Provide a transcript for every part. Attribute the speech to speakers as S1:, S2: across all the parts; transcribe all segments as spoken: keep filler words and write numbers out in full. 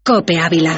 S1: COPE Ávila.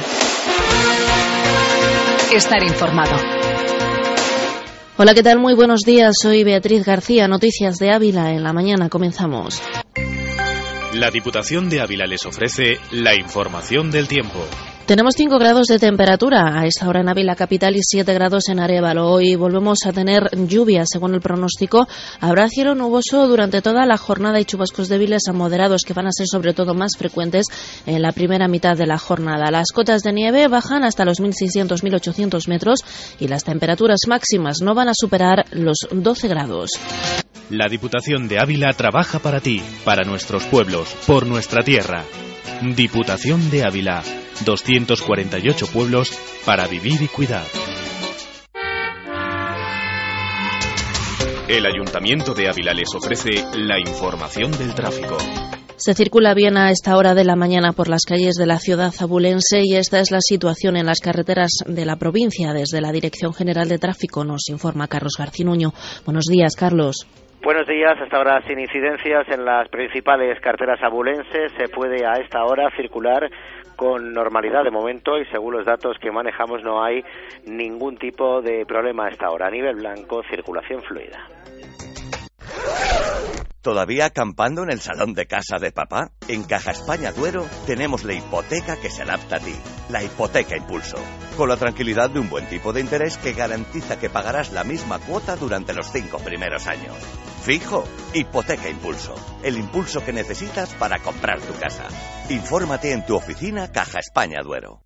S2: Estar informado.
S3: Hola, ¿qué tal? Muy buenos días. Soy Beatriz García. Noticias de Ávila en la mañana. Comenzamos.
S4: La Diputación de Ávila les ofrece la información del tiempo.
S3: Tenemos cinco grados de temperatura a esta hora en Ávila capital y siete grados en Arévalo. Hoy volvemos a tener lluvia, según el pronóstico. Habrá cielo nuboso durante toda la jornada y chubascos débiles a moderados que van a ser sobre todo más frecuentes en la primera mitad de la jornada. Las cotas de nieve bajan hasta los mil seiscientos a mil ochocientos metros y las temperaturas máximas no van a superar los doce grados.
S4: La Diputación de Ávila trabaja para ti, para nuestros pueblos, por nuestra tierra. Diputación de Ávila. doscientos cuarenta y ocho pueblos para vivir y cuidar. El Ayuntamiento de Ávila les ofrece la información del tráfico.
S3: Se circula bien a esta hora de la mañana por las calles de la ciudad abulense y esta es la situación en las carreteras de la provincia. Desde la Dirección General de Tráfico nos informa Carlos Garcinuño. Buenos días, Carlos.
S5: Buenos días, hasta ahora sin incidencias en las principales carreteras abulenses. Se puede a esta hora circular con normalidad de momento y según los datos que manejamos no hay ningún tipo de problema a esta hora. A nivel blanco, circulación fluida.
S6: ¿Todavía acampando en el salón de casa de papá? En Caja España Duero tenemos la hipoteca que se adapta a ti, la hipoteca impulso, con la tranquilidad de un buen tipo de interés que garantiza que pagarás la misma cuota durante los cinco primeros años. Fijo, hipoteca impulso, el impulso que necesitas para comprar tu casa. Infórmate en tu oficina Caja España Duero.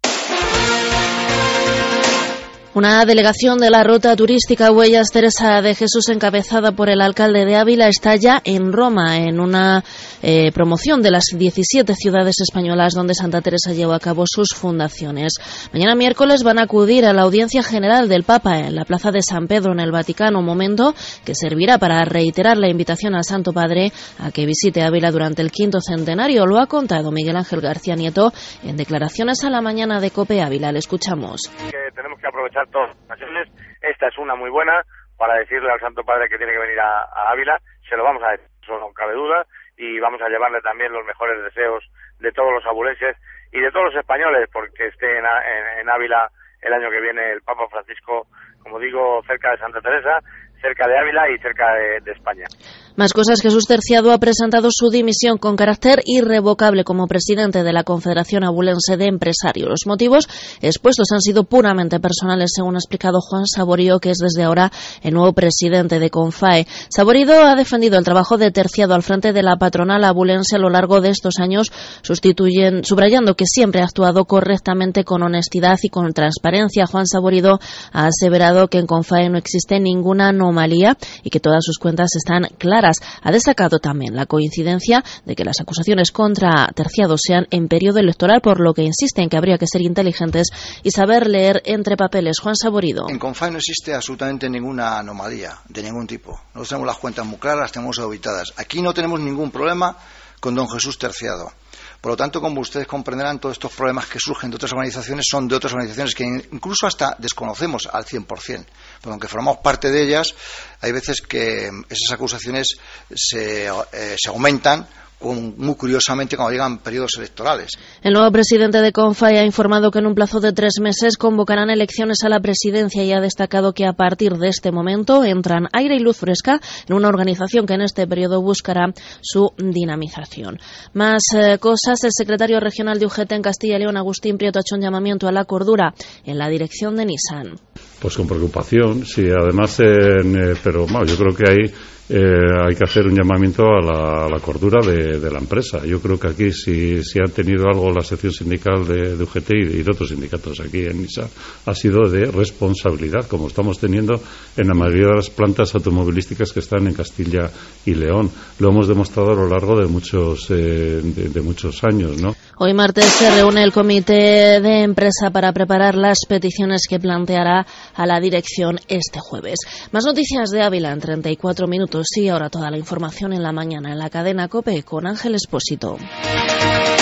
S3: Una delegación de la Ruta Turística Huellas Teresa de Jesús, encabezada por el alcalde de Ávila, está ya en Roma, en una eh, promoción de las diecisiete ciudades españolas donde Santa Teresa llevó a cabo sus fundaciones. Mañana miércoles van a acudir a la audiencia general del Papa en la Plaza de San Pedro, en el Vaticano, momento que servirá para reiterar la invitación al Santo Padre a que visite Ávila durante el quinto centenario. Lo ha contado Miguel Ángel García Nieto en declaraciones a la mañana de COPE Ávila. Le escuchamos.
S7: Que tenemos que aprovechar todas las ocasiones. Esta es una muy buena para decirle al Santo Padre que tiene que venir a, a Ávila. Se lo vamos a decir, eso no cabe duda, y vamos a llevarle también los mejores deseos de todos los abulenses y de todos los españoles, porque esté en, en, en Ávila el año que viene el Papa Francisco, como digo, cerca de Santa Teresa, cerca de Ávila y cerca de, de España.
S3: Más cosas. Jesús Terciado ha presentado su dimisión con carácter irrevocable como presidente de la Confederación Abulense de Empresarios. Los motivos expuestos han sido puramente personales, según ha explicado Juan Saborío, que es desde ahora el nuevo presidente de CONFAE. Saborío ha defendido el trabajo de Terciado al frente de la patronal abulense a lo largo de estos años, sustituyen, subrayando que siempre ha actuado correctamente, con honestidad y con transparencia. Juan Saborío ha aseverado que en CONFAE no existe ninguna anomalía y que todas sus cuentas están claras. Ha destacado también la coincidencia de que las acusaciones contra Terciado sean en periodo electoral, por lo que insiste en que habría que ser inteligentes y saber leer entre papeles. Juan Saborío.
S8: En CONFAE no existe absolutamente ninguna anomalía de ningún tipo. Nosotros tenemos las cuentas muy claras, las tenemos auditadas. Aquí no tenemos ningún problema con don Jesús Terciado. Por lo tanto, como ustedes comprenderán, todos estos problemas que surgen de otras organizaciones son de otras organizaciones que incluso hasta desconocemos al cien por cien. Porque aunque formamos parte de ellas, hay veces que esas acusaciones se, eh, se aumentan muy curiosamente cuando llegan periodos electorales.
S3: El nuevo presidente de CONFAE ha informado que en un plazo de tres meses convocarán elecciones a la presidencia y ha destacado que a partir de este momento entran aire y luz fresca en una organización que en este periodo buscará su dinamización. Más eh, cosas. El secretario regional de U G T en Castilla y León, Agustín Prieto, ha hecho un llamamiento a la cordura en la dirección de Nissan.
S9: Pues con preocupación, sí, además, eh, pero bueno, yo creo que hay Eh, hay que hacer un llamamiento a la, a la cordura de, de la empresa. Yo creo que aquí si, si ha tenido algo la sección sindical de, de U G T y de otros sindicatos aquí en Nissan, ha sido de responsabilidad, como estamos teniendo en la mayoría de las plantas automovilísticas que están en Castilla y León. Lo hemos demostrado a lo largo de muchos, eh, de, de muchos años, ¿no?
S3: Hoy martes se reúne el comité de empresa para preparar las peticiones que planteará a la dirección este jueves. Más noticias de Ávila en treinta y cuatro minutos. Sí, ahora toda la información en la mañana en la cadena COPE con Ángel Expósito.